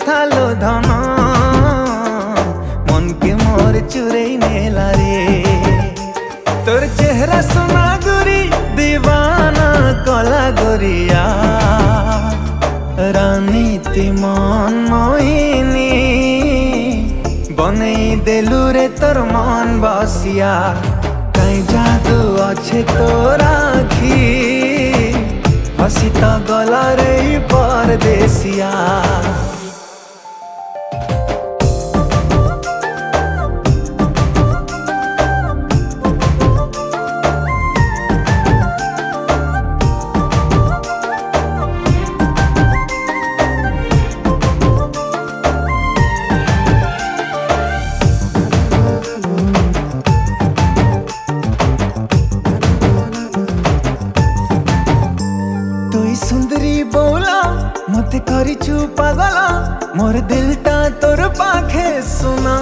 कथा लो धन मन के मोर चुरे नेला रे। तोर चेहरा सोना गोरी दीवाना कला गोरिया रानी ती मन मोहिनी बनई देलु रे तोर मन बसिया। कहीं जादू अच्छे तोर आखी हसी तो गला रे परदेसिया। सुंदरी बोला मते करिछु पागला मोर दिलटा तोर पाखे सुना।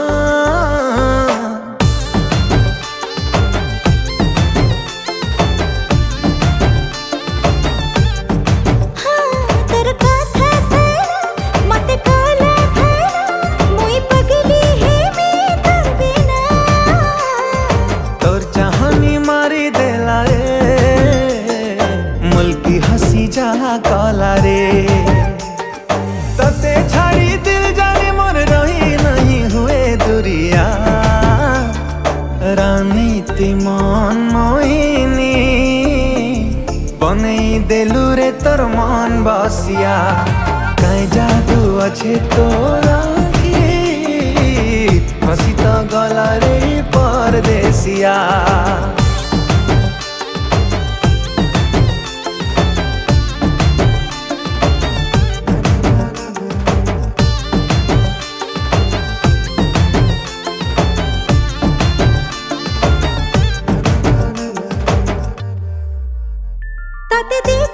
तोर चाहनी मारी देला रे मुल्की हसी जहा कला रे। तते छाड़ी दिल जाने मोर रही नहीं हुए दुरिया रानी ती मन मोहिनी बनई देलु रे तोर मन बसिया। कहीं जादू अच्छे तोर हसी तो गला रे परदेसिया। ताते